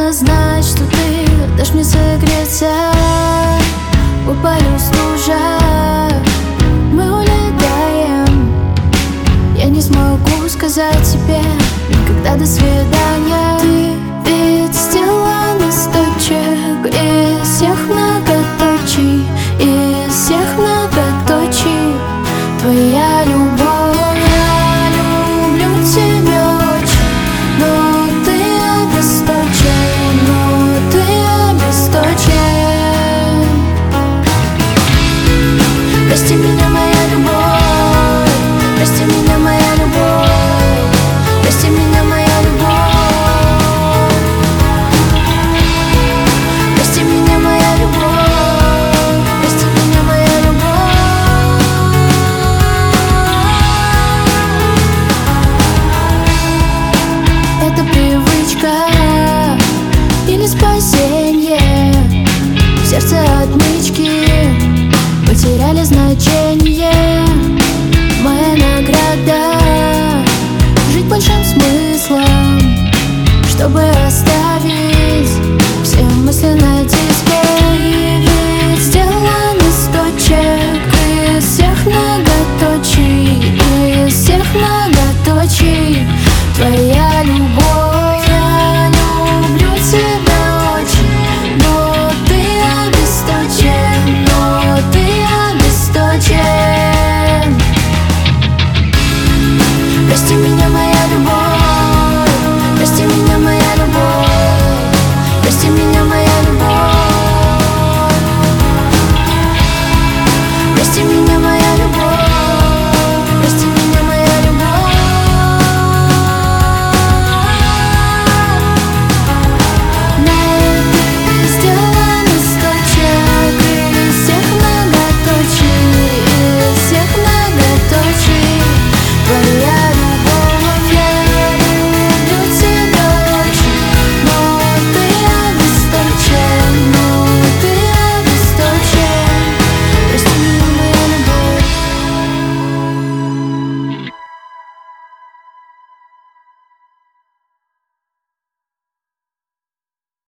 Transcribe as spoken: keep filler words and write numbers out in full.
Приятно знать, что ты дашь мне согреться. Упадет стужа, мы улетаем. Я не смогу сказать тебе никогда до свидания. Ты ведь сделала настойчик из всех многоточий, из всех многоточий. Твоя любовь. Я люблю тебя очень, но ты обесточен, но ты обесточен. Прости меня, моя любовь, прости меня, моя любовь, прости меня, моя любовь, прости меня, моя любовь, прости меня, моя любовь. Это привычка или спасение? В сердце отмычки потеряли значение. Моя награда — жить большим смыслом, чтобы оставить все мысли на диске.